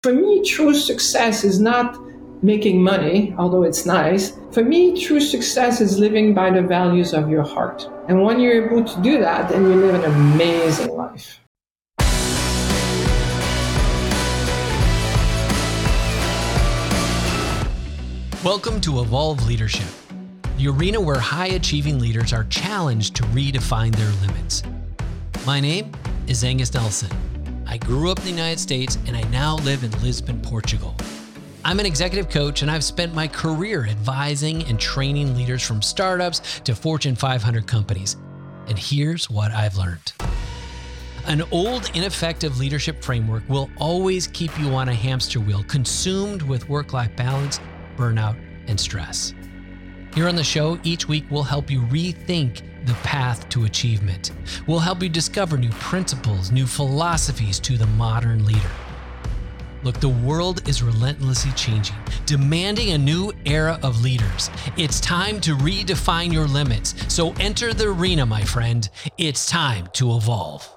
For me, true success is not making money, although it's nice. For me, true success is living by the values of your heart. And when you're able to do that, then you live an amazing life. Welcome to Evolve Leadership, the arena where high-achieving leaders are challenged to redefine their limits. My name is Angus Nelson. I grew up in the United States and I now live in Lisbon, Portugal. I'm an executive coach and I've spent my career advising and training leaders from startups to Fortune 500 companies. And here's what I've learned. An old, ineffective leadership framework will always keep you on a hamster wheel, consumed with work-life balance, burnout, and stress. Here on the show, each week we'll help you rethink the path to achievement. We'll help you discover new principles, new philosophies to the modern leader. Look, the world is relentlessly changing, demanding a new era of leaders. It's time to redefine your limits. So enter the arena, my friend. It's time to evolve.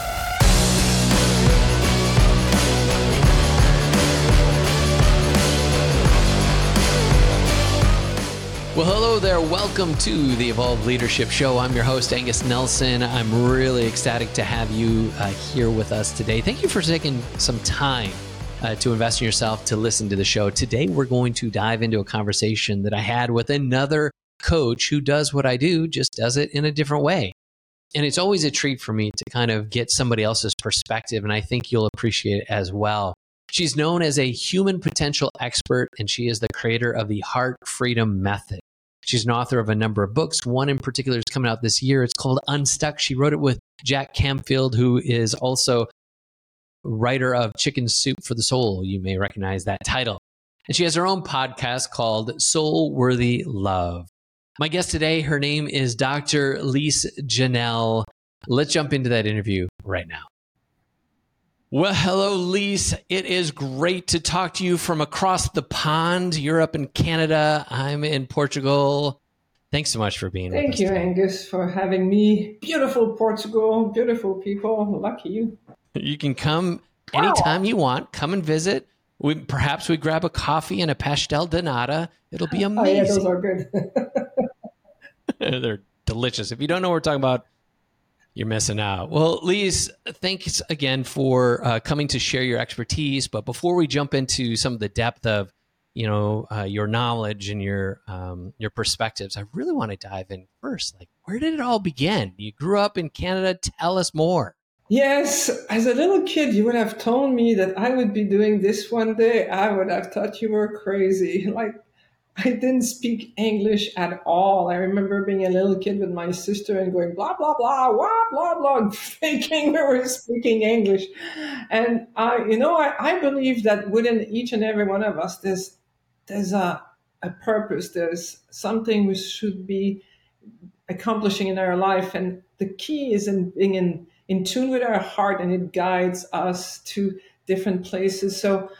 Well, hello there. Welcome to the Evolve Leadership Show. I'm your host, Angus Nelson. I'm really ecstatic to have you here with us today. Thank you for taking some time to invest in yourself to listen to the show. Today, we're going to dive into a conversation that I had with another coach who does what I do, just does it in a different way. And it's always a treat for me to kind of get somebody else's perspective, and I think you'll appreciate it as well. She's known as a human potential expert, and she is the creator of the Heart Freedom Method. She's an author of a number of books. One in particular is coming out this year. It's called Unstuck. She wrote it with Jack Canfield, who is also writer of Chicken Soup for the Soul. You may recognize that title. And she has her own podcast called Soul Worthy Love. My guest today, her name is Dr. Lise Janelle. Let's jump into that interview right now. Well, hello, Lise. It is great to talk to you from across the pond. You're up in Canada. I'm in Portugal. Thanks so much for being with us. Thank you, Angus, for having me. Beautiful Portugal, beautiful people. Lucky you. You can come anytime you want. Come and visit. Perhaps we grab a coffee and a pastel de nata. It'll be amazing. Oh, yeah, those are good. They're delicious. If you don't know what we're talking about, you're missing out. Well, Lise, thanks again for coming to share your expertise. But before we jump into some of the depth of, your knowledge and your perspectives, I really want to dive in first. Like, where did it all begin? You grew up in Canada. Tell us more. Yes, as a little kid, you would have told me that I would be doing this one day. I would have thought you were crazy. Like, I didn't speak English at all. I remember being a little kid with my sister and going blah, blah, blah, blah, blah, blah, and thinking we were speaking English. And I believe that within each and every one of us, there's a purpose. There's something we should be accomplishing in our life. And the key is in being in tune with our heart, and it guides us to different places. So,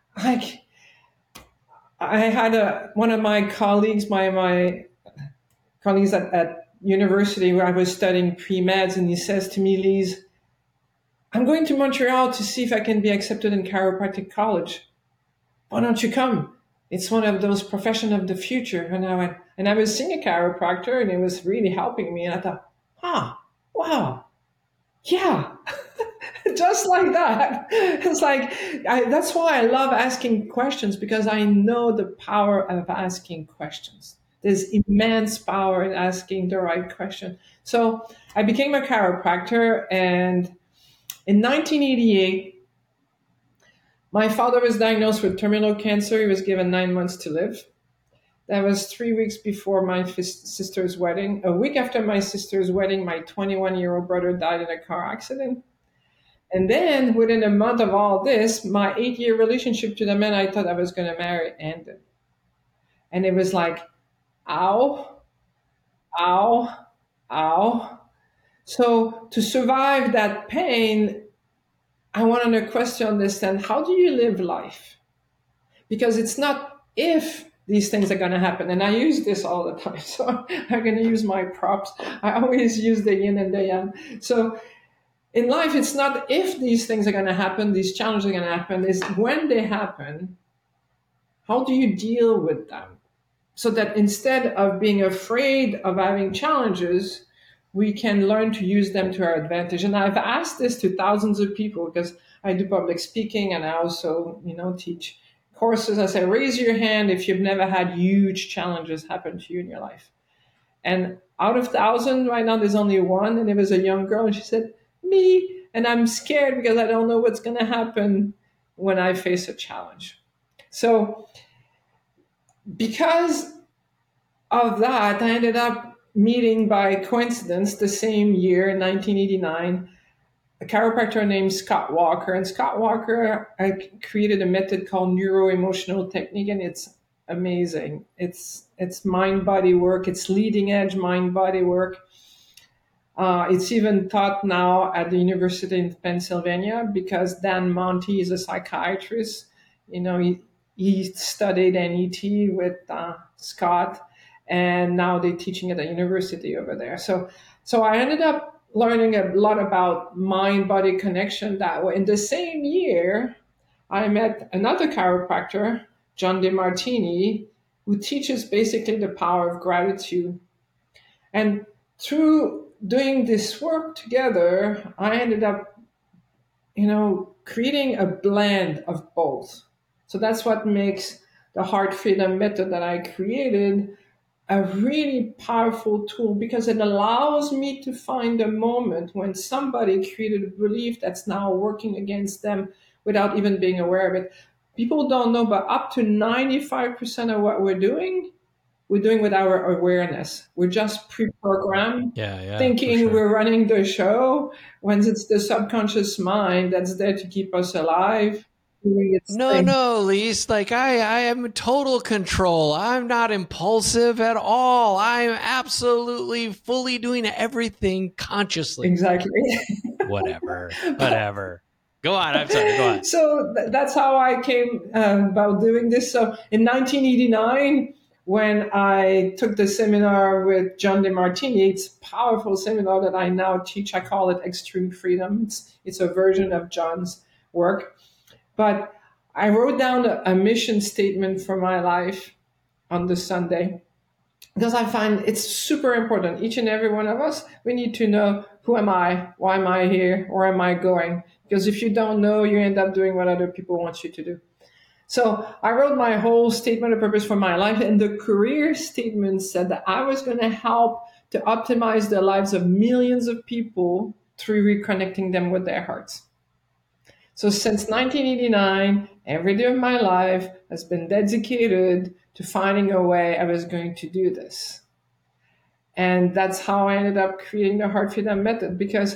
I had one of my colleagues, my colleagues at university where I was studying pre-meds, and he says to me, Lise, I'm going to Montreal to see if I can be accepted in chiropractic college. Why don't you come? It's one of those professions of the future. And I went, and I was seeing a chiropractor, and it was really helping me. And I thought, wow, yeah. Just like that. It's like, that's why I love asking questions, because I know the power of asking questions. There's immense power in asking the right question. So I became a chiropractor, and in 1988, my father was diagnosed with terminal cancer. He was given 9 months to live. That was 3 weeks before my sister's wedding. A week after my sister's wedding, my 21-year-old brother died in a car accident. And then within a month of all this, my 8-year relationship to the man I thought I was going to marry ended. And it was like, ow, ow, ow. So to survive that pain, I wanted to understand, how do you live life? Because it's not if these things are going to happen. And I use this all the time. So I'm going to use my props. I always use the yin and the yang. So in life, it's not if these things are going to happen, these challenges are going to happen, is when they happen, how do you deal with them? So that instead of being afraid of having challenges, we can learn to use them to our advantage. And I've asked this to thousands of people because I do public speaking and I also, teach courses. I say, raise your hand if you've never had huge challenges happen to you in your life. And out of 1,000 right now, there's only one, and it was a young girl, and she said, me. And I'm scared because I don't know what's going to happen when I face a challenge. So because of that, I ended up meeting by coincidence the same year in 1989 a chiropractor named Scott Walker. And Scott Walker created a method called neuro-emotional technique, and it's amazing. It's mind-body work. It's leading-edge mind-body work. It's even taught now at the University in Pennsylvania because Dan Monti is a psychiatrist. He studied NET with Scott, and now they're teaching at the university over there. So I ended up learning a lot about mind-body connection that way. In the same year, I met another chiropractor, John DeMartini, who teaches basically the power of gratitude. And through doing this work together, I ended up, creating a blend of both. So that's what makes the Heart Freedom Method that I created a really powerful tool, because it allows me to find a moment when somebody created a belief that's now working against them without even being aware of it. People don't know, but up to 95% of what we're doing with our awareness. We're just pre-programmed, thinking sure. We're running the show, when it's the subconscious mind that's there to keep us alive. No, Lise, like I am in total control. I'm not impulsive at all. I'm absolutely fully doing everything consciously. Exactly. Whatever. Go on. I'm sorry. Go on. So that's how I came about doing this. So in 1989, when I took the seminar with John DeMartini, it's a powerful seminar that I now teach. I call it Extreme Freedom. It's a version of John's work. But I wrote down a mission statement for my life on the Sunday, because I find it's super important. Each and every one of us, we need to know, who am I? Why am I here? Where am I going? Because if you don't know, you end up doing what other people want you to do. So I wrote my whole statement of purpose for my life, and the career statement said that I was going to help to optimize the lives of millions of people through reconnecting them with their hearts. So since 1989, every day of my life has been dedicated to finding a way I was going to do this. And that's how I ended up creating the Heart Freedom Method, because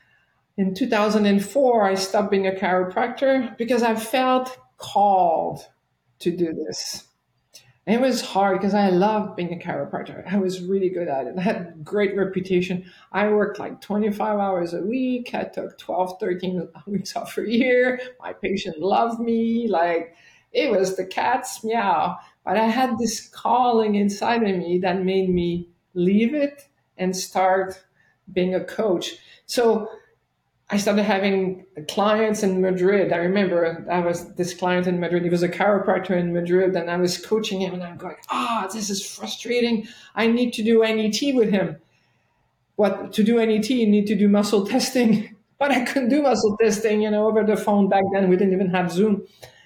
in 2004, I stopped being a chiropractor because I felt called to do this. And it was hard because I loved being a chiropractor. I was really good at it. I had a great reputation. I worked like 25 hours a week. I took 12, 13 weeks off a year. My patient loved me. Like, it was the cat's meow. But I had this calling inside of me that made me leave it and start being a coach. So I started having clients in Madrid. I remember I was this client in Madrid. He was a chiropractor in Madrid, and I was coaching him, and I'm going, this is frustrating. I need to do NET with him. But to do NET, you need to do muscle testing. But I couldn't do muscle testing, over the phone back then. We didn't even have Zoom.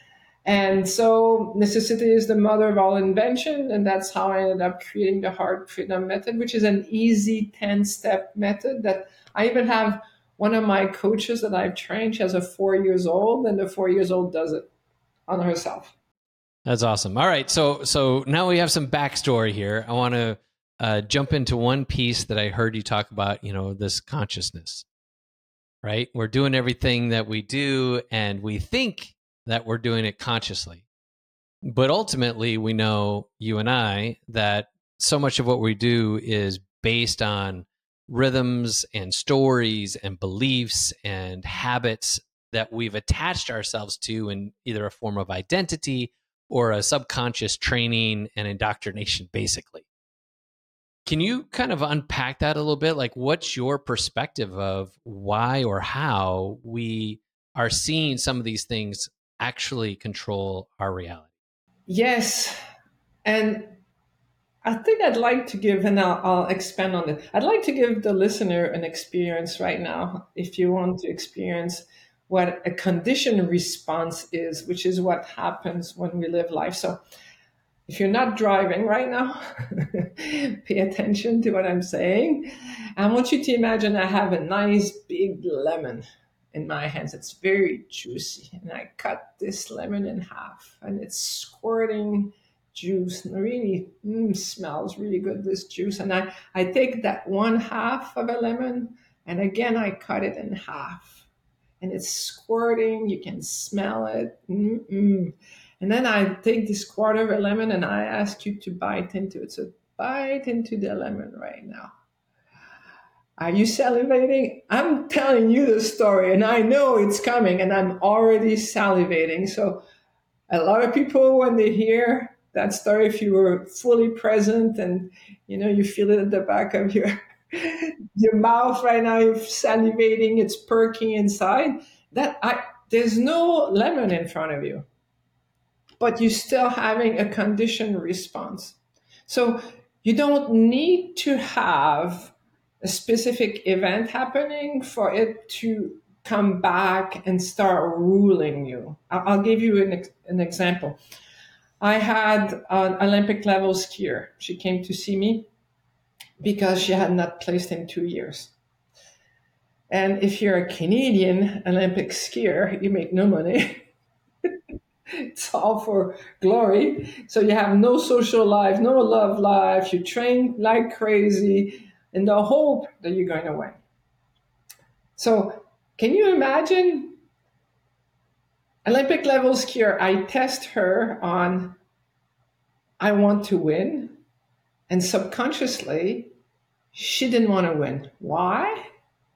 And so necessity is the mother of all invention. And that's how I ended up creating the Heart Freedom Method, which is an easy 10-step method that I even have. One of my coaches that I've trained, she has a 4-year-old, and the 4-year-old does it on herself. That's awesome. All right. So now we have some backstory here. I want to jump into one piece that I heard you talk about, this consciousness, right? We're doing everything that we do, and we think that we're doing it consciously. But ultimately, we know, you and I, that so much of what we do is based on rhythms and stories and beliefs and habits that we've attached ourselves to in either a form of identity or a subconscious training and indoctrination, basically. Can you kind of unpack that a little bit? Like, what's your perspective of why or how we are seeing some of these things actually control our reality? Yes. And I think I'd like to give, and I'll expand on it. I'd like to give the listener an experience right now, if you want to experience what a conditioned response is, which is what happens when we live life. So if you're not driving right now, pay attention to what I'm saying. I want you to imagine I have a nice big lemon in my hands. It's very juicy. And I cut this lemon in half and it's squirting juice and really smells really good, this juice. And I take that one half of a lemon and again I cut it in half and it's squirting. You can smell it. Mm-mm. And then I take this quarter of a lemon and I ask you to bite into it. So bite into the lemon right now. Are you salivating? I'm telling you the story and I know it's coming and I'm already salivating. So a lot of people, when they hear that story, if you were fully present and you feel it at the back of your mouth right now, you're salivating, it's perking inside. There's no lemon in front of you, but you're still having a conditioned response. So you don't need to have a specific event happening for it to come back and start ruling you. I'll give you an example. I had an Olympic level skier. She came to see me because she had not placed in 2 years. And if you're a Canadian Olympic skier, you make no money. It's all for glory. So you have no social life, no love life. You train like crazy in the hope that you're going to win. So can you imagine Olympic level skier? I test her on, I want to win. And subconsciously, she didn't want to win. Why?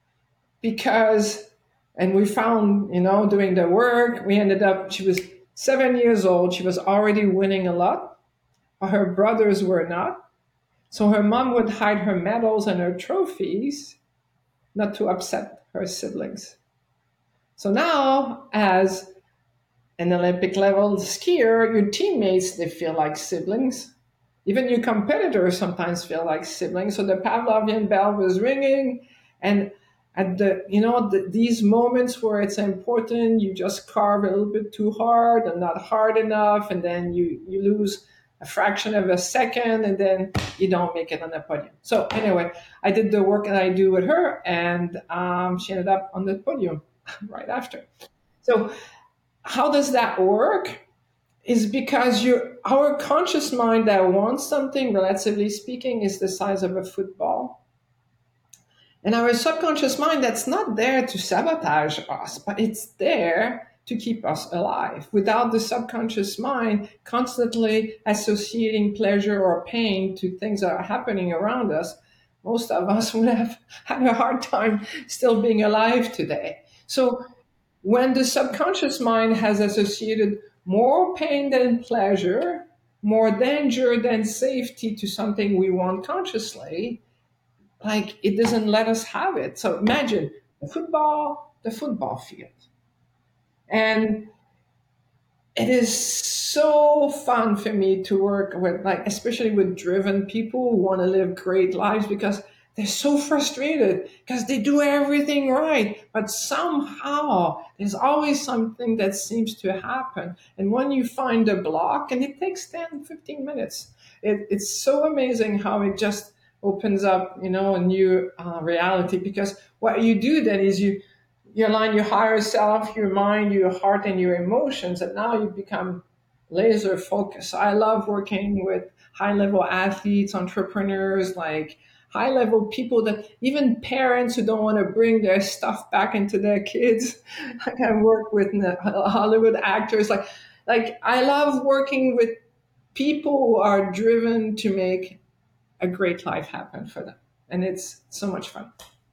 Because, and we found, doing the work, we ended up, she was 7 years old. She was already winning a lot, but her brothers were not. So her mom would hide her medals and her trophies not to upset her siblings. So now, as an Olympic level skier, your teammates, they feel like siblings. Even your competitors sometimes feel like siblings. So the Pavlovian bell was ringing, and at these moments where it's important, you just carve a little bit too hard and not hard enough, and then you lose a fraction of a second, and then you don't make it on the podium. So anyway, I did the work that I do with her, and she ended up on the podium right after. So how does that work? Is because our conscious mind that wants something, relatively speaking, is the size of a football. And our subconscious mind that's not there to sabotage us, but it's there to keep us alive. Without the subconscious mind constantly associating pleasure or pain to things that are happening around us, most of us would have had a hard time still being alive today. So when the subconscious mind has associated more pain than pleasure, more danger than safety to something we want consciously, like it doesn't let us have it. So imagine the football field. And it is so fun for me to work with, like, especially with driven people who want to live great lives because they're so frustrated because they do everything right, but somehow there's always something that seems to happen. And when you find a block, and it takes 10, 15 minutes, it's so amazing how it just opens up, a new reality. Because what you do then is you align your higher self, your mind, your heart, and your emotions, and now you become laser focused. I love working with high-level athletes, entrepreneurs, like high-level people, that even parents who don't want to bring their stuff back into their kids. I can work with Hollywood actors. Like I love working with people who are driven to make a great life happen for them. And it's so much fun.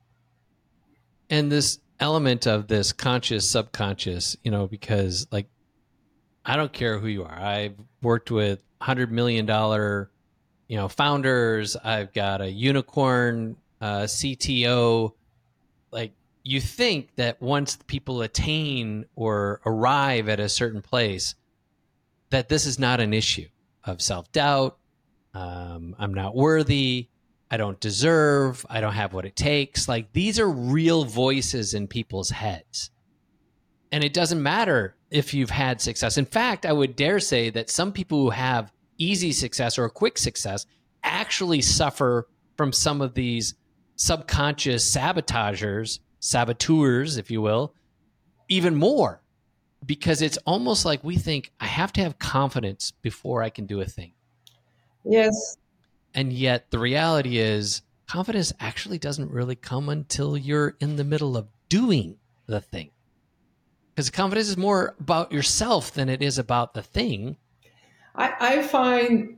And this element of this conscious, subconscious, because I don't care who you are. I've worked with $100 million founders. I've got a unicorn CTO. Like, you think that once people attain or arrive at a certain place, that this is not an issue of self-doubt. I'm not worthy. I don't deserve. I don't have what it takes. Like, these are real voices in people's heads. And it doesn't matter if you've had success. In fact, I would dare say that some people who have easy success or quick success actually suffer from some of these subconscious saboteurs, if you will, even more, because it's almost like we think I have to have confidence before I can do a thing. Yes. And yet the reality is confidence actually doesn't really come until you're in the middle of doing the thing. Because confidence is more about yourself than it is about the thing. I find,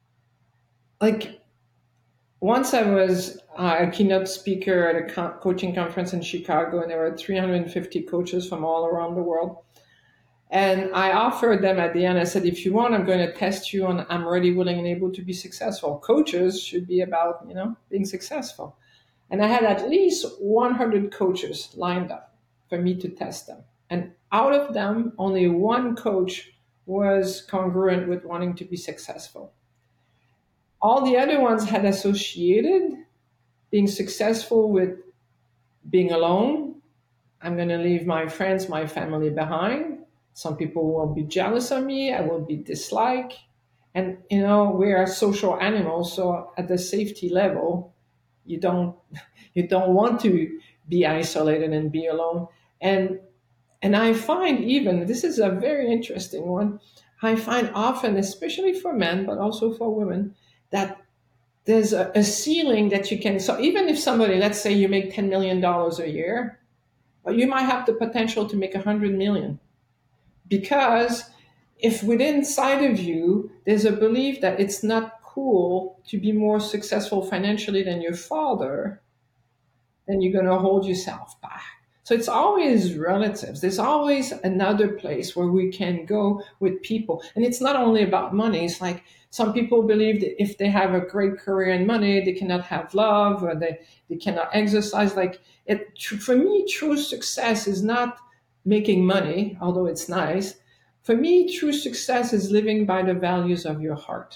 like, once I was a keynote speaker at a coaching conference in Chicago, and there were 350 coaches from all around the world. And I offered them at the end, I said, if you want, I'm going to test you on I'm ready, willing, and able to be successful. Coaches should be about, being successful. And I had at least 100 coaches lined up for me to test them. And out of them, only one coach was congruent with wanting to be successful. All the other ones had associated being successful with being alone. I'm going to leave my friends, my family behind. Some people will be jealous of me. I will be disliked. And, we are social animals. So at the safety level, you don't want to be isolated and be alone. And I find, even, this is a very interesting one, I find often, especially for men, but also for women, that there's a ceiling that you can, so even if somebody, let's say you make $10 million a year, but you might have the potential to make 100 million. Because if within inside of you, there's a belief that it's not cool to be more successful financially than your father, then you're going to hold yourself back. So it's always relatives. There's always another place where we can go with people. And it's not only about money. It's like some people believe that if they have a great career and money, they cannot have love, or they cannot exercise. For me, true success is not making money, although it's nice. For me, true success is living by the values of your heart.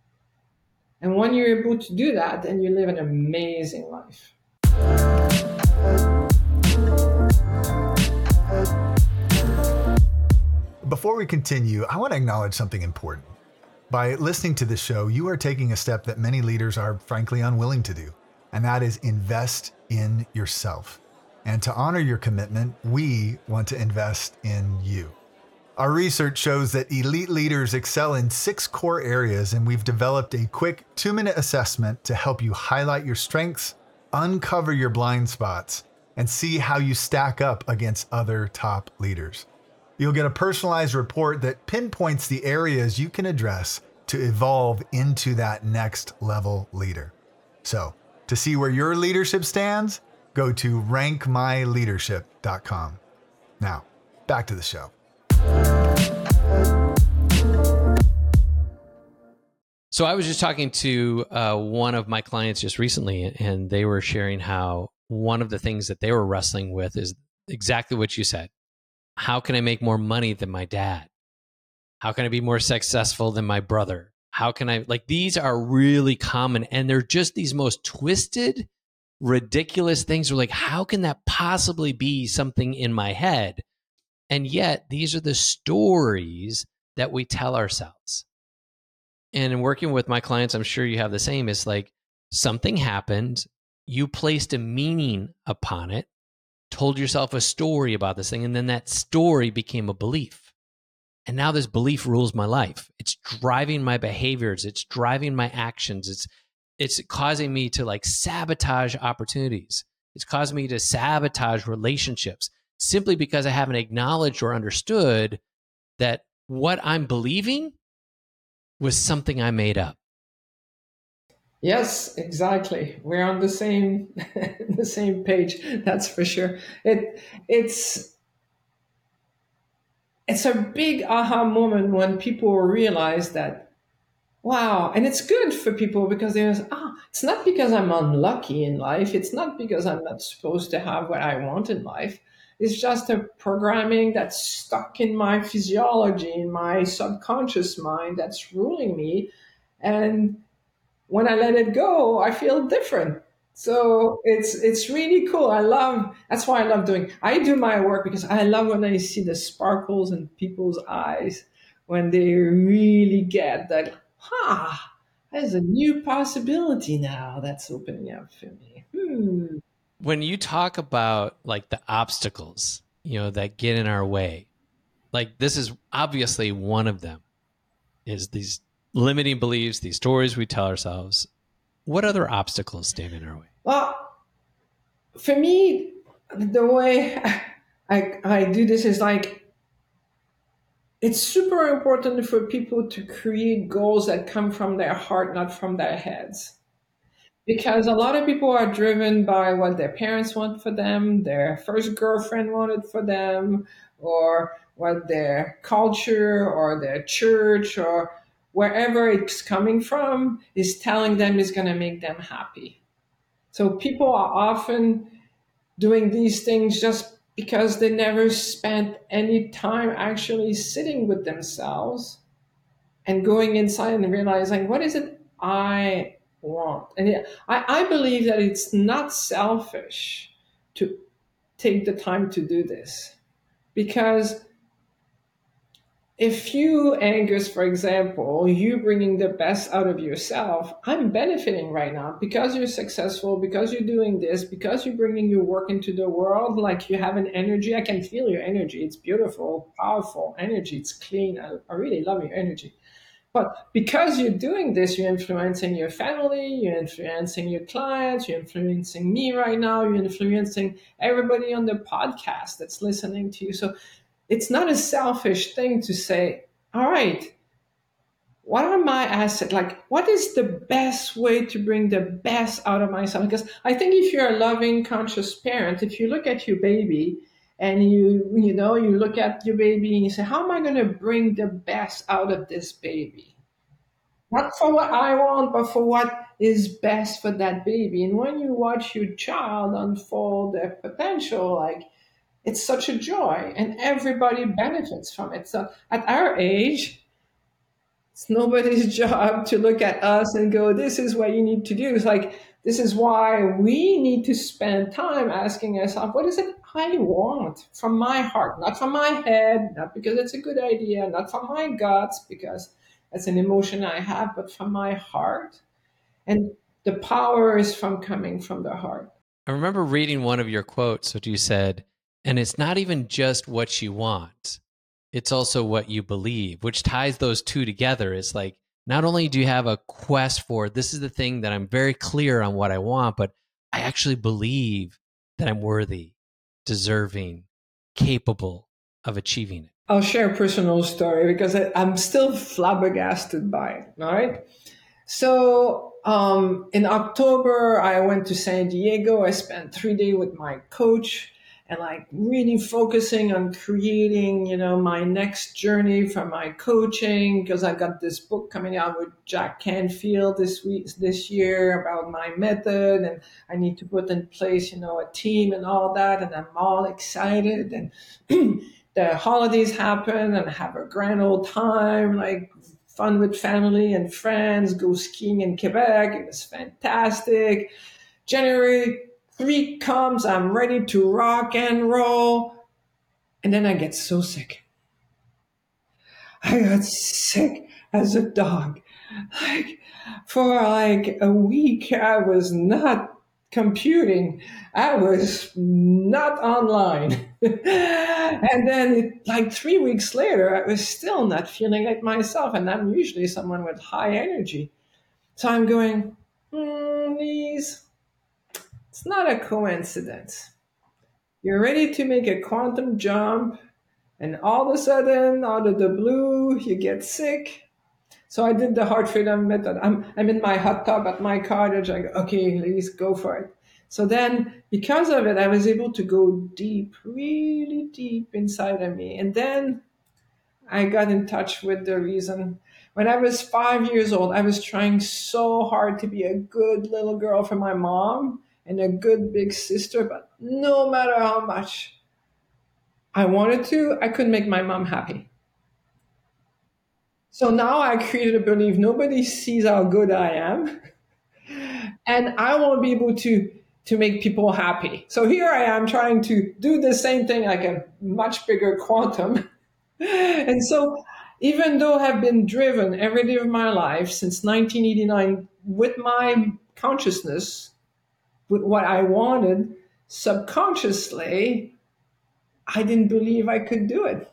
And when you're able to do that, then you live an amazing life. Before we continue, I want to acknowledge something important. By listening to this show, you are taking a step that many leaders are frankly unwilling to do, and that is invest in yourself. And to honor your commitment, we want to invest in you. Our research shows that elite leaders excel in 6 core areas, and we've developed a quick 2-minute assessment to help you highlight your strengths, uncover your blind spots, and see how you stack up against other top leaders. You'll get a personalized report that pinpoints the areas you can address to evolve into that next level leader. So, to see where your leadership stands, go to rankmyleadership.com. Now, back to the show. So I was just talking to one of my clients just recently, and they were sharing how one of the things that they were wrestling with is exactly what you said. How can I make more money than my dad? How can I be more successful than my brother? How can I, these are really common, and they're just these most twisted, ridiculous things. We're like, how can that possibly be something in my head? And yet these are the stories that we tell ourselves. And in working with my clients, I'm sure you have the same. It's like something happened, you placed a meaning upon it, told yourself a story about this thing, and then that story became a belief. And now this belief rules my life. It's driving my behaviors. It's driving my actions. It's causing me to sabotage opportunities. It's causing me to sabotage relationships simply because I haven't acknowledged or understood that what I'm believing was something I made up. Yes, exactly. We're on the same page. That's for sure. It's a big aha moment when people realize that wow. And it's good for people because it's not because I'm unlucky in life. It's not because I'm not supposed to have what I want in life. It's just a programming that's stuck in my physiology, in my subconscious mind that's ruling me. And when I let it go, I feel different. So it's really cool. That's why I love doing. I do my work because I love when I see the sparkles in people's eyes when they really get that. There's a new possibility now that's opening up for me. When you talk about like the obstacles, that get in our way, like this is obviously one of them, is these limiting beliefs, these stories we tell ourselves. What other obstacles stand in our way? Well, for me, the way I do this is like it's super important for people to create goals that come from their heart, not from their heads. Because a lot of people are driven by what their parents want for them, their first girlfriend wanted for them, or what their culture or their church or wherever it's coming from is telling them is going to make them happy. So people are often doing these things just because they never spent any time actually sitting with themselves and going inside and realizing what is it I want. And I believe that it's not selfish to take the time to do this because if you, Angus, for example, you bringing the best out of yourself, I'm benefiting right now because you're successful, because you're doing this, because you're bringing your work into the world. Like you have an energy. I can feel your energy. It's beautiful, powerful energy. It's clean. I really love your energy. But because you're doing this, you're influencing your family, you're influencing your clients, you're influencing me right now, you're influencing everybody on the podcast that's listening to you. So it's not a selfish thing to say, all right, what are my assets? Like, what is the best way to bring the best out of myself? Because I think if you're a loving, conscious parent, if you look at your baby and you look at your baby and you say, how am I going to bring the best out of this baby? Not for what I want, but for what is best for that baby. And when you watch your child unfold their potential, like it's such a joy and everybody benefits from it. So at our age, it's nobody's job to look at us and go, this is what you need to do. It's like, this is why we need to spend time asking ourselves, what is it I want from my heart? Not from my head, not because it's a good idea, not from my guts, because that's an emotion I have, but from my heart. And the power is coming from the heart. I remember reading one of your quotes, which you said, and it's not even just what you want, it's also what you believe, which ties those two together. It's like, not only do you have a quest for this is the thing that I'm very clear on what I want, but I actually believe that I'm worthy, deserving, capable of achieving it. I'll share a personal story because I'm still flabbergasted by it. All right. So in October, I went to San Diego. I spent 3 days with my coach and like really focusing on creating, my next journey for my coaching because I got this book coming out with Jack Canfield this year about my method and I need to put in place, a team and all that. And I'm all excited and the holidays happen and I have a grand old time, like fun with family and friends, go skiing in Quebec. It was fantastic. January 3 comes, I'm ready to rock and roll. And then I get so sick. I got sick as a dog. Like for like a week, I was not computing. I was not online. And then like 3 weeks later, I was still not feeling like myself. And I'm usually someone with high energy. So I'm going, Lise, it's not a coincidence. You're ready to make a quantum jump. And all of a sudden, out of the blue, you get sick. So I did the heart freedom method. I'm in my hot tub at my cottage. I go, okay, Lise, go for it. So then, because of it, I was able to go deep, really deep inside of me. And then I got in touch with the reason. When I was 5 years old, I was trying so hard to be a good little girl for my mom and a good big sister, but no matter how much I wanted to, I couldn't make my mom happy. So now I created a belief nobody sees how good I am, and I won't be able to make people happy. So here I am trying to do the same thing like a much bigger quantum. And so even though I've been driven every day of my life since 1989 with my consciousness, with what I wanted, subconsciously, I didn't believe I could do it.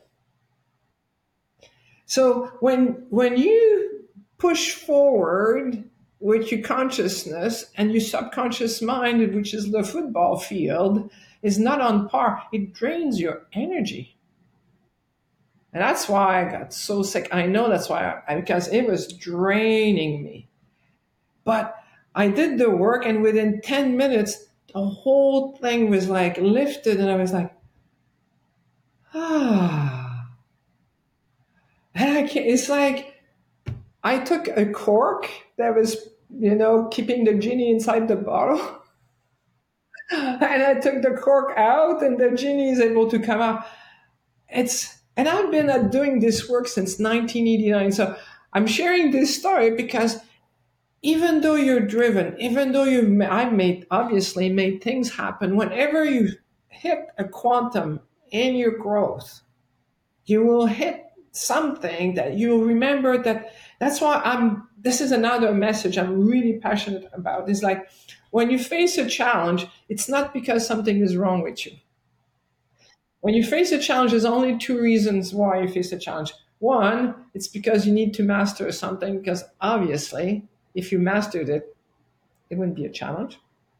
So when you push forward with your consciousness and your subconscious mind, which is the football field, is not on par, it drains your energy. And that's why I got so sick. I know that's why, because it was draining me. But I did the work, and within 10 minutes, the whole thing was like lifted, and I was like, ah. And I can't, it's like I took a cork that was, keeping the genie inside the bottle. And I took the cork out, and the genie is able to come out. And I've been doing this work since 1989. So I'm sharing this story because even though you're driven, even though I've obviously made things happen, whenever you hit a quantum in your growth, you will hit something that you'll remember. That's why this is another message I'm really passionate about. Is like, when you face a challenge, it's not because something is wrong with you. When you face a challenge, there's only two reasons why you face a challenge. One, it's because you need to master something, because obviously, if you mastered it, it wouldn't be a challenge.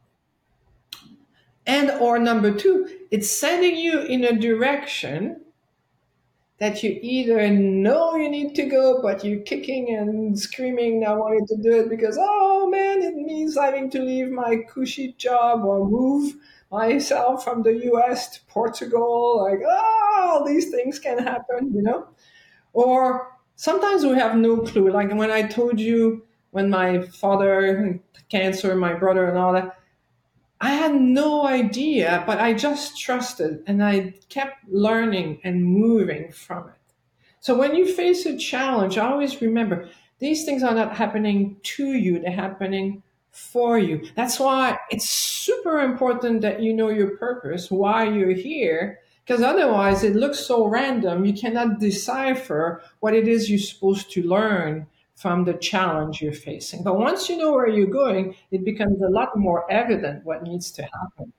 And or number two, it's sending you in a direction that you either know you need to go, but you're kicking and screaming, not wanting to do it because, oh man, it means having to leave my cushy job or move myself from the US to Portugal. Like, all these things can happen, Or sometimes we have no clue. Like when I told you, when my father, cancer, my brother, and all that, I had no idea, but I just trusted, and I kept learning and moving from it. So when you face a challenge, always remember these things are not happening to you, they're happening for you. That's why it's super important that you know your purpose, why you're here, because otherwise it looks so random, you cannot decipher what it is you're supposed to learn from the challenge you're facing. But once you know where you're going, it becomes a lot more evident what needs to happen.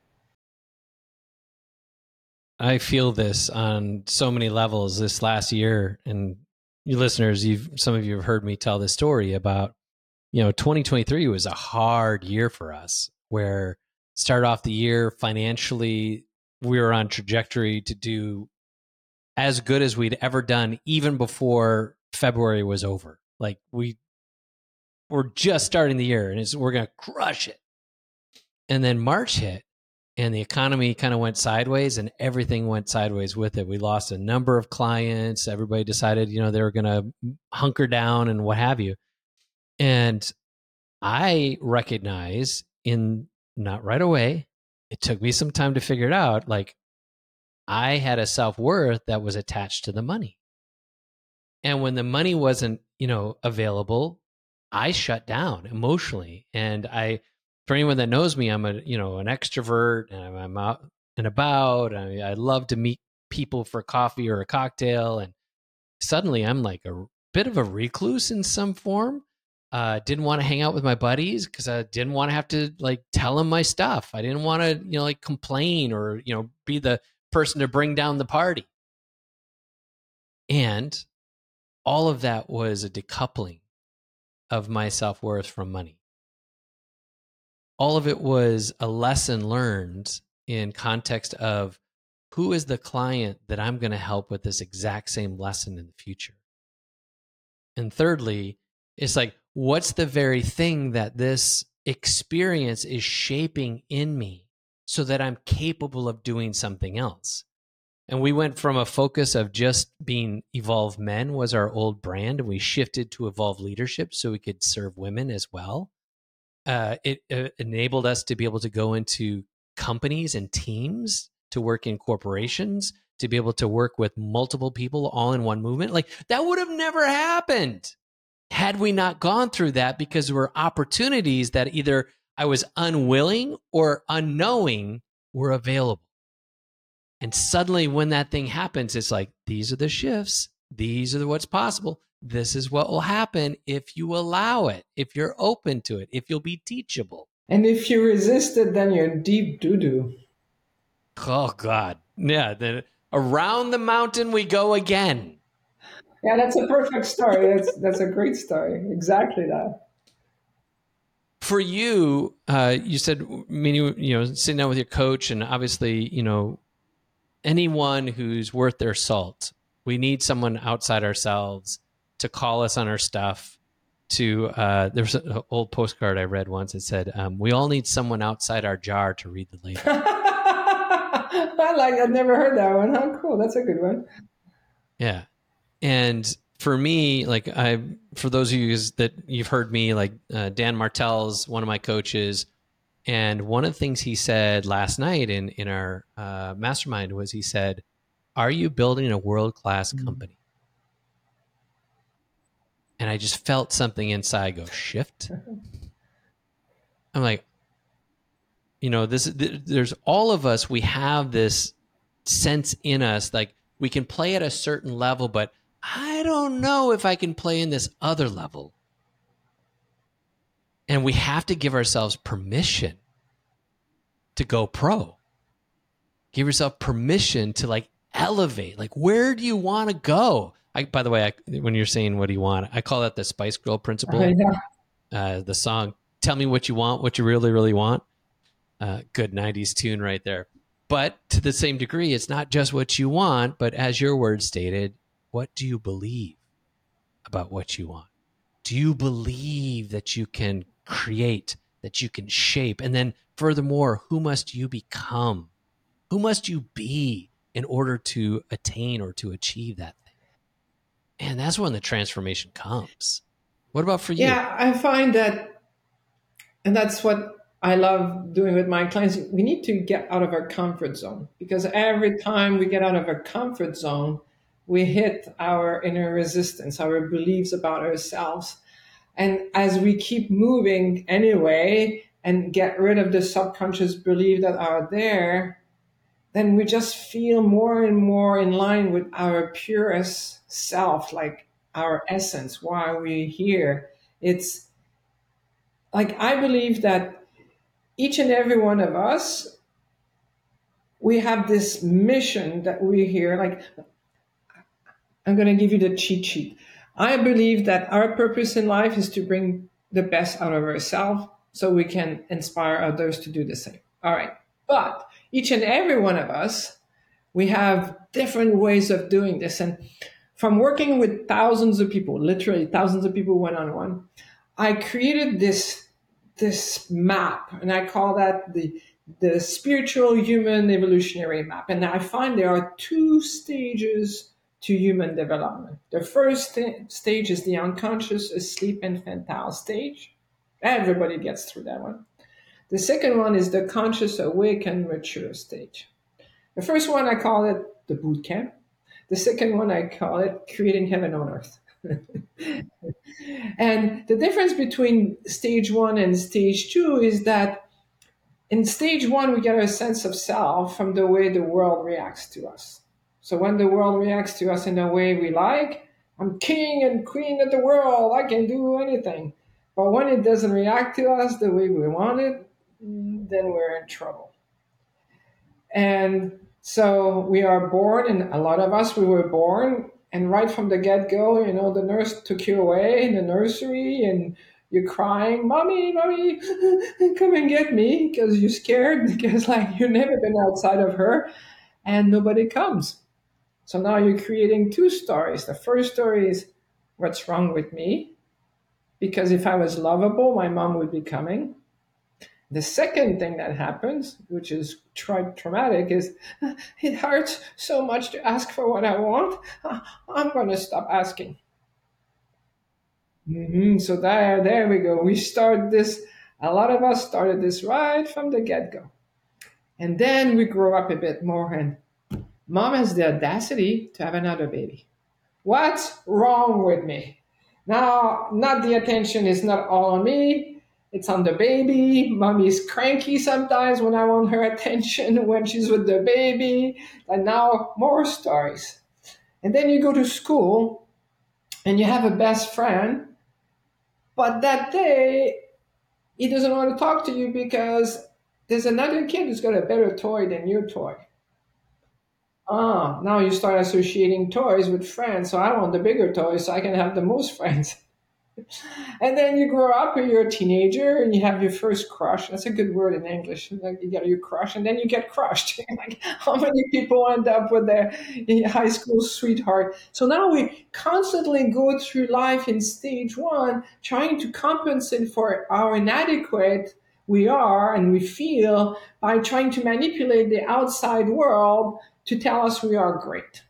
I feel this on so many levels this last year. And you listeners, some of you have heard me tell this story about, 2023 was a hard year for us, where start off the year financially, we were on trajectory to do as good as we'd ever done, even before February was over. Like we're just starting the year, and we're going to crush it. And then March hit, and the economy kind of went sideways, and everything went sideways with it. We lost a number of clients. Everybody decided, they were going to hunker down and what have you. And I recognize, not right away, it took me some time to figure it out. Like, I had a self-worth that was attached to the money. And when the money wasn't, available, I shut down emotionally. And for anyone that knows me, I'm an extrovert, and I'm out and about. I love to meet people for coffee or a cocktail. And suddenly I'm like a bit of a recluse in some form. Didn't want to hang out with my buddies because I didn't want to have to tell them my stuff. I didn't want to, complain or, be the person to bring down the party. And all of that was a decoupling of my self-worth from money. All of it was a lesson learned in context of who is the client that I'm going to help with this exact same lesson in the future. And thirdly, it's like, what's the very thing that this experience is shaping in me so that I'm capable of doing something else? And we went from a focus of just being Evolve Men was our old brand, and we shifted to Evolve Leadership so we could serve women as well. It enabled us to be able to go into companies and teams, to work in corporations, to be able to work with multiple people all in one movement. Like, that would have never happened had we not gone through that, because there were opportunities that either I was unwilling or unknowing were available. And suddenly when that thing happens, it's like, these are the shifts. These are what's possible. This is what will happen if you allow it, if you're open to it, if you'll be teachable. And if you resist it, then you're deep doo-doo. Oh, God. Yeah. Then around the mountain we go again. Yeah, that's a perfect story. That's a great story. Exactly that. For you, you said, sitting down with your coach, and obviously, anyone who's worth their salt, we need someone outside ourselves to call us on our stuff. There's an old postcard I read once. It said, we all need someone outside our jar to read the label. I've never heard that one. How cool. That's a good one. Yeah. And for me, for those of you that you've heard me, Dan Martell's one of my coaches. And one of the things he said last night in our mastermind was, he said, are you building a world-class company? And I just felt something inside go shift. I'm like, there's all of us, we have this sense in us, like we can play at a certain level, but I don't know if I can play in this other level. And we have to give ourselves permission to go pro. Give yourself permission to elevate. Where do you want to go? By the way, when you're saying what do you want, I call that the Spice Girl principle. The song, tell me what you want, what you really, really want. Good 90s tune right there. But to the same degree, it's not just what you want, but as your word stated, what do you believe about what you want? Do you believe that you can create, that you can shape? And then furthermore, who must you become? Who must you be in order to attain or to achieve that thing? And that's when the transformation comes. What about for you? Yeah, I find that, and that's what I love doing with my clients, we need to get out of our comfort zone, because every time we get out of our comfort zone, we hit our inner resistance, our beliefs about ourselves. And as we keep moving anyway and get rid of the subconscious beliefs that are there, then we just feel more and more in line with our purest self, like our essence, why we're here. It's like, I believe that each and every one of us, we have this mission that we're here. Like, I'm going to give you the cheat sheet. I believe that our purpose in life is to bring the best out of ourselves so we can inspire others to do the same. All right. But each and every one of us, we have different ways of doing this. And from working with thousands of people, literally thousands of people one-on-one, I created this map, and I call that the spiritual human evolutionary map. And I find there are two stages to human development. The first stage is the unconscious asleep infantile stage. Everybody gets through that one. The second one is the conscious awake and mature stage. The first one, I call it the boot camp. The second one, I call it creating heaven on earth. And the difference between stage 1 and stage 2 is that in stage 1, we get a sense of self from the way the world reacts to us. So when the world reacts to us in a way we like, I'm king and queen of the world, I can do anything. But when it doesn't react to us the way we want it, then we're in trouble. And so we are born, and a lot of us, we were born, and right from the get-go, the nurse took you away in the nursery, and you're crying, mommy, mommy, come and get me, because you're scared, because you've never been outside of her, and nobody comes. So now you're creating two stories. The first story is, what's wrong with me? Because if I was lovable, my mom would be coming. The second thing that happens, which is traumatic, is it hurts so much to ask for what I want. I'm going to stop asking. So there we go. We start this. A lot of us started this right from the get-go. And then we grow up a bit more, and mom has the audacity to have another baby. What's wrong with me? Now, not the attention is not all on me. It's on the baby. Mommy's cranky sometimes when I want her attention when she's with the baby. And now more stories. And then you go to school and you have a best friend, but that day he doesn't want to talk to you because there's another kid who's got a better toy than your toy. Now you start associating toys with friends. So I want the bigger toy so I can have the most friends. And then you grow up and you're a teenager and you have your first crush. That's a good word in English. Like you get your crush and then you get crushed. Like how many people end up with their high school sweetheart? So now we constantly go through life in stage one, trying to compensate for how inadequate we are and we feel by trying to manipulate the outside world to tell us we are great.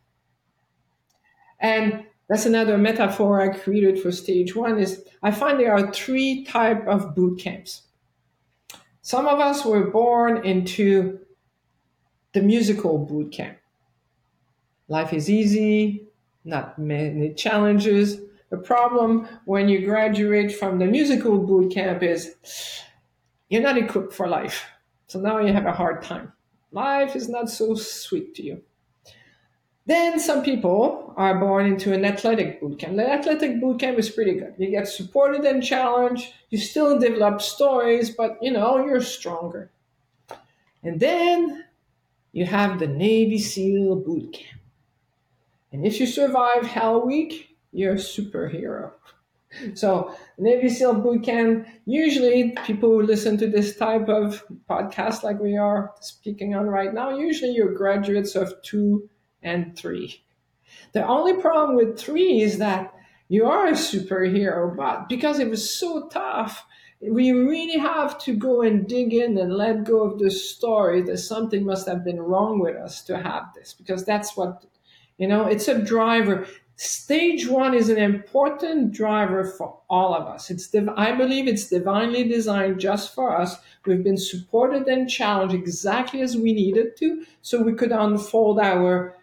And that's another metaphor I created for stage one is I find there are three types of boot camps. Some of us were born into the musical boot camp. Life is easy, not many challenges. The problem when you graduate from the musical boot camp is you're not equipped for life. So now you have a hard time. Life is not so sweet to you. Then some people are born into an athletic boot camp. The athletic boot camp is pretty good. You get supported and challenged. You still develop stories, but you're stronger. And then you have the Navy SEAL boot camp. And if you survive Hell Week, you're a superhero. So Navy SEAL boot camp, usually people who listen to this type of podcast like we are speaking on right now, usually you're graduates of 2 and 3. The only problem with 3 is that you are a superhero, but because it was so tough, we really have to go and dig in and let go of the story that something must have been wrong with us to have this, because that's what, it's a driver. Stage 1 is an important driver for all of us. I believe it's divinely designed just for us. We've been supported and challenged exactly as we needed to, so we could unfold our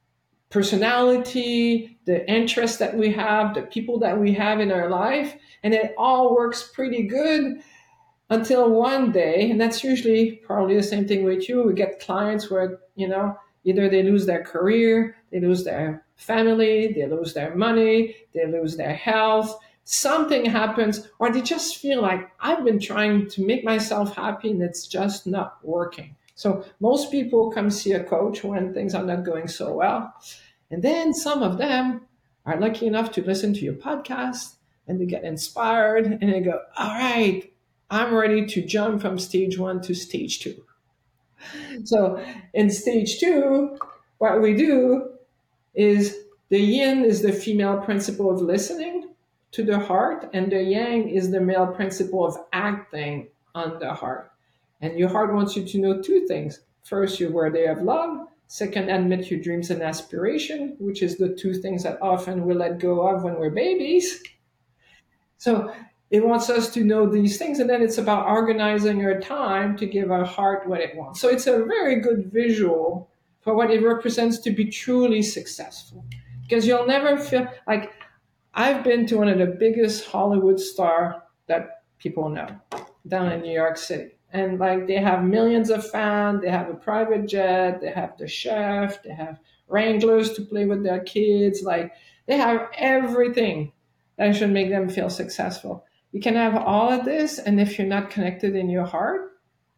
personality, the interests that we have, the people that we have in our life, and it all works pretty good until one day, and that's usually probably the same thing with you. We get clients where, either they lose their career, they lose their family, they lose their money, they lose their health, something happens, or they just feel like I've been trying to make myself happy and it's just not working. So most people come see a coach when things are not going so well. And then some of them are lucky enough to listen to your podcast and they get inspired and they go, all right, I'm ready to jump from stage 1 to stage 2. So in stage 2, what we do is the yin is the female principle of listening to the heart, and the yang is the male principle of acting on the heart. And your heart wants you to know 2 things. First, you're worthy of love. Second, admit your dreams and aspiration, which is the 2 things that often we let go of when we're babies. So it wants us to know these things, and then it's about organizing our time to give our heart what it wants. So it's a very good visual for what it represents to be truly successful. Because you'll never feel like I've been to one of the biggest Hollywood stars that people know down in New York City. And they have millions of fans, they have a private jet, they have the chef, they have wranglers to play with their kids. They have everything that should make them feel successful. You can have all of this, and if you're not connected in your heart,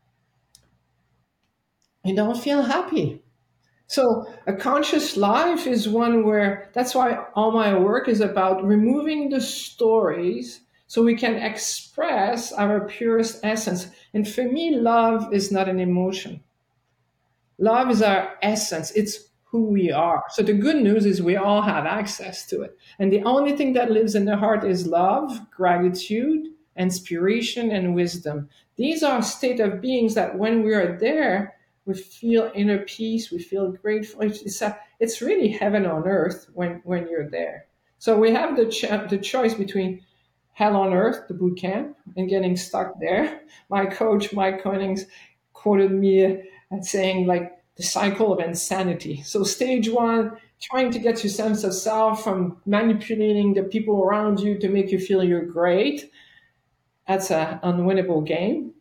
you don't feel happy. So a conscious life is one where, that's why all my work is about removing the stories so we can express our purest essence. And for me, love is not an emotion. Love is our essence. It's who we are. So the good news is we all have access to it. And the only thing that lives in the heart is love, gratitude, inspiration, and wisdom. These are state of beings that when we are there, we feel inner peace, we feel grateful. It's really heaven on earth when you're there. So we have the choice between hell on earth, the boot camp, and getting stuck there. My coach, Mike Konings, quoted me saying, like, the cycle of insanity. So stage one, trying to get your sense of self from manipulating the people around you to make you feel you're great. That's an unwinnable game.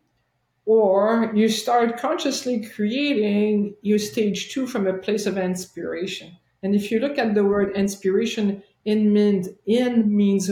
Or you start consciously creating your stage two from a place of inspiration. And if you look at the word inspiration, in means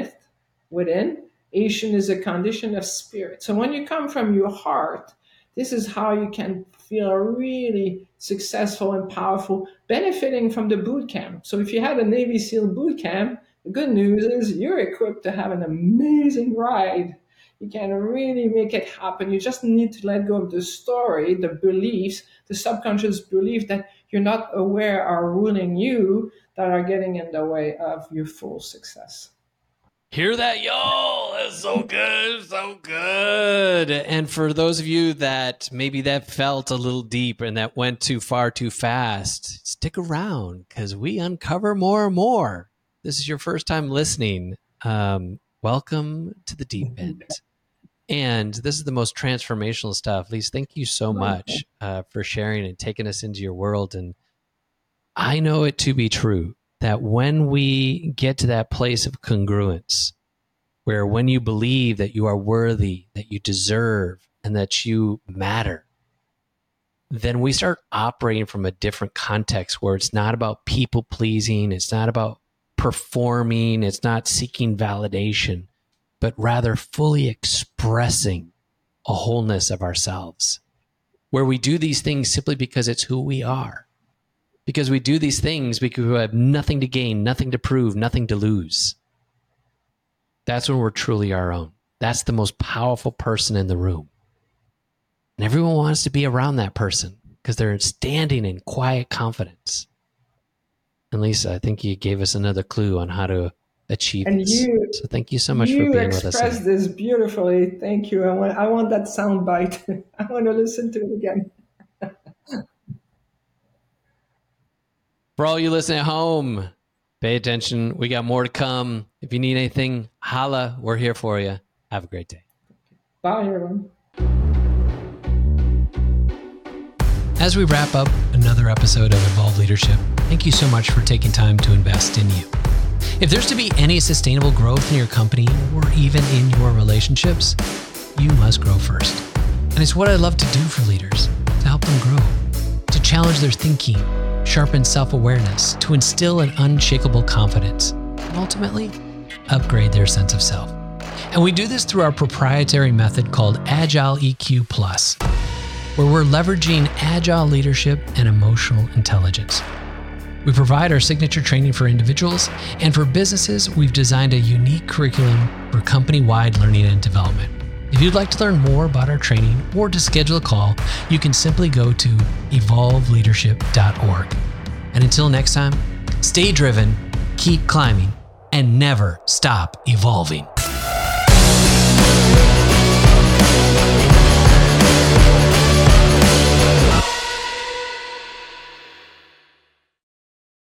within. Ation is a condition of spirit. So when you come from your heart, this is how you can feel really successful and powerful, benefiting from the boot camp. So if you had a Navy SEAL boot camp, the good news is you're equipped to have an amazing ride. You can really make it happen. You just need to let go of the story, the beliefs, the subconscious belief that you're not aware are ruling you, that are getting in the way of your full success. Hear that, y'all? That's so good, so good. And for those of you that maybe that felt a little deep and that went too far too fast, stick around because we uncover more and more. This is your first time listening. Welcome to the deep end. And this is the most transformational stuff. Lise, thank you so much for sharing and taking us into your world. And I know it to be true that when we get to that place of congruence, where when you believe that you are worthy, that you deserve, and that you matter, then we start operating from a different context where it's not about people pleasing, it's not about performing, it's not seeking validation, but rather fully expressing a wholeness of ourselves, where we do these things simply because it's who we are. Because we do these things because we have nothing to gain, nothing to prove, nothing to lose. That's when we're truly our own. That's the most powerful person in the room. And everyone wants to be around that person because they're standing in quiet confidence. And Lisa, I think you gave us another clue on how to achieve this. So thank you so much for being with us. You expressed this beautifully. Thank you. I want that sound bite. I want to listen to it again. For all you listening at home, pay attention. We got more to come. If you need anything, holla. We're here for you. Have a great day. Bye, everyone. As we wrap up another episode of Evolve Leadership, thank you so much for taking time to invest in you. If there's to be any sustainable growth in your company or even in your relationships, you must grow first. And it's what I love to do for leaders, to help them grow, to challenge their thinking, sharpen self-awareness, to instill an unshakable confidence, and ultimately upgrade their sense of self. And we do this through our proprietary method called Agile EQ Plus, where we're leveraging agile leadership and emotional intelligence. We provide our signature training for individuals, and for businesses, we've designed a unique curriculum for company-wide learning and development. If you'd like to learn more about our training or to schedule a call, you can simply go to evolveleadership.org. And until next time, stay driven, keep climbing, and never stop evolving.